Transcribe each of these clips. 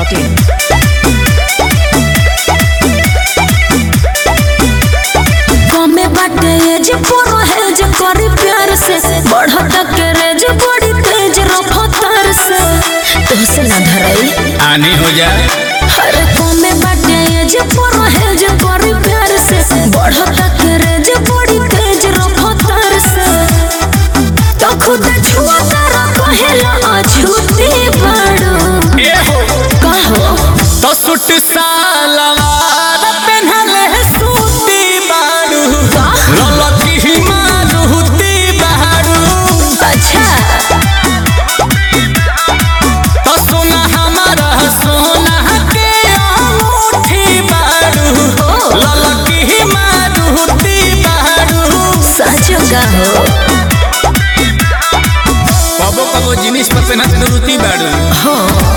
biharmasti.in कमे बाटे जे पोरो है जे करी प्यार से बढ़त के जे बड़ी तेज रफ्तार से तोसे ना धराई आने हो जा। अरे कमे बाटे जे पोरो है जे करी प्यार से बढ़त के जे बड़ी तेज रफ्तार से तो खुद छुआ कर कहेला अछूती बड़ो ए हो कहो तो सुट सालवार पहनले सूती बाड़ू ललकी मारुति बाड़ू। अच्छा तो सोना हमारा सोना के अंगूठी बाड़ू ललकी मारुति बाड़ू। सच कहो कबो कबो जिनिस पर पहनत मारुति बाड़ू। हाँ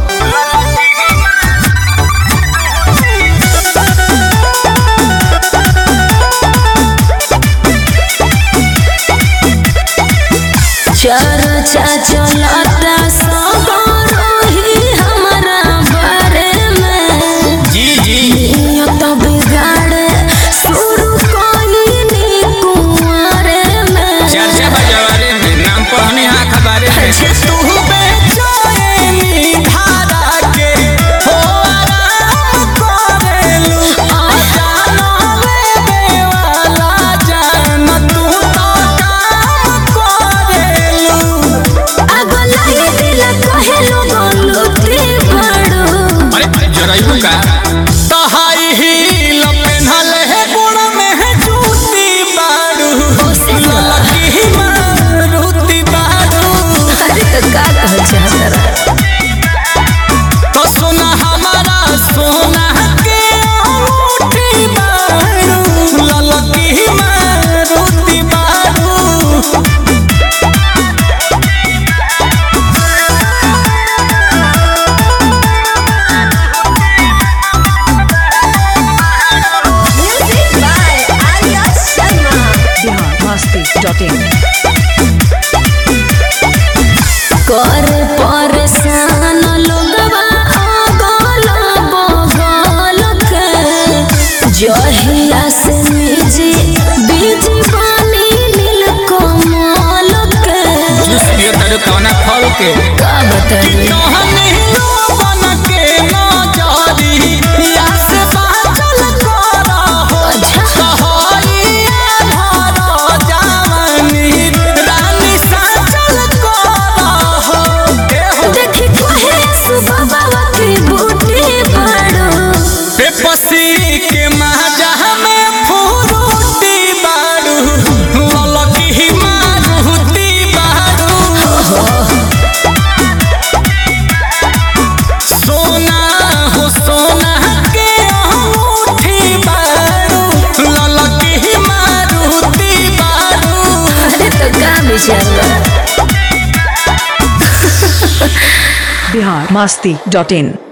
चर्चा चलता सगरो ही हमारा बारे में जी जी तो बिगाड़े शुरू कोई कुंवारे में चर्चा बजावारे में नाम पढ़ने अखबारे में तू बेचैनी धारा के हो आराम करेलू जानवे बेवाला जान तू तो काम करेलू। अगला दिल कहेलो गोलुती बड़ो अरे जरायू का तहाई ही लपेनल है गुण में है जूती बाड़ू ललकी मारुति बाड़ू। अरे तो का कह चाहता तो सोना हमारा सोना के अंगूठी बाड़ू ललकी मारुति बाड़ू। biharmasti.in कर परेशान लोगवा अगल बगल के जहिया से निजी बीज पानी नील कमल के जूस पियो तारू कवना फल के का बताई तोहनी लोगन के नजरी या से बाचल करा हो। अच्छा कहोइया धरो जवानी रानी साचल करा हो। ए हो देखी कहे सुबह बाबा की बूटी बड़ो बेपसी के महाजा में फुरुटी बाड़ू ललकी मारुति बाड़ू। सोना हो सोना के अंगूठी बाड़ू ललकी मारुति बाड़ू। अरे तो का विचार biharmasti.in